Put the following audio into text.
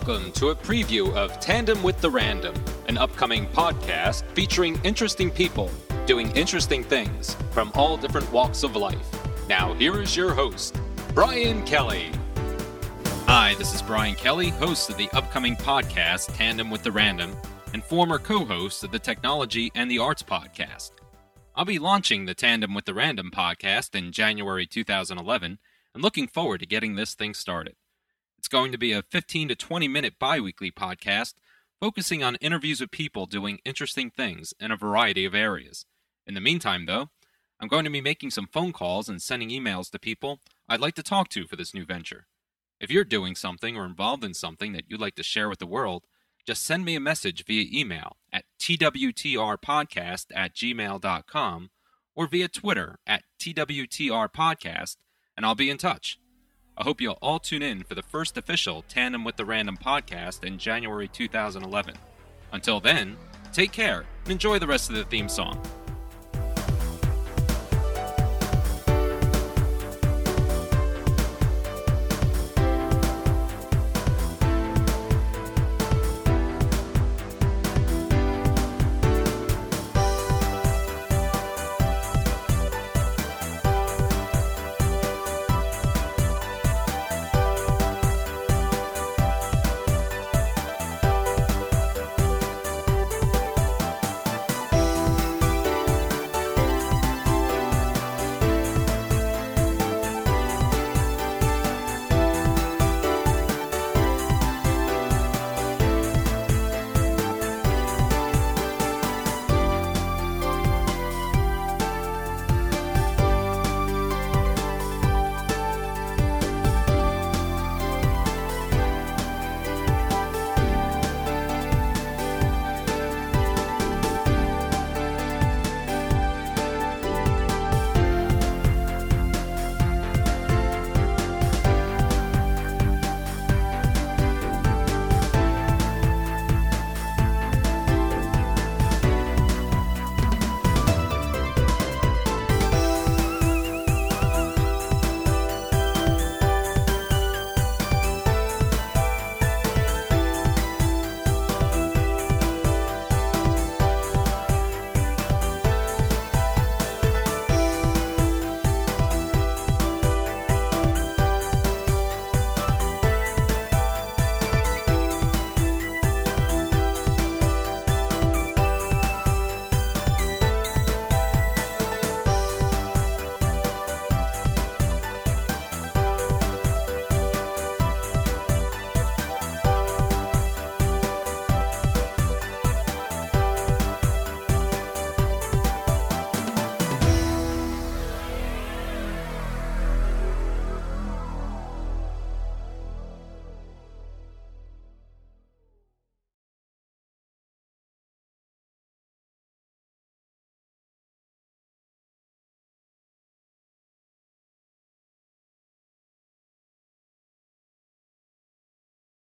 Welcome to a preview of Tandem with the Random, an upcoming podcast featuring interesting people doing interesting things from all different walks of life. Now here is your host, Brian Kelly. Hi, this is Brian Kelly, host of the upcoming podcast Tandem with the Random, and former co-host of the Technology and the Arts podcast. I'll be launching the Tandem with the Random podcast in January 2011, and looking forward to getting this thing started. It's going to be a 15 to 20 minute bi-weekly podcast focusing on interviews with people doing interesting things in a variety of areas. In the meantime, though, I'm going to be making some phone calls and sending emails to people I'd like to talk to for this new venture. If you're doing something or involved in something that you'd like to share with the world, just send me a message via email at twtrpodcast@gmail.com or via Twitter at twtrpodcast, and I'll be in touch. I hope you'll all tune in for the first official Tandem with the Random podcast in January 2011. Until then, take care and enjoy the rest of the theme song.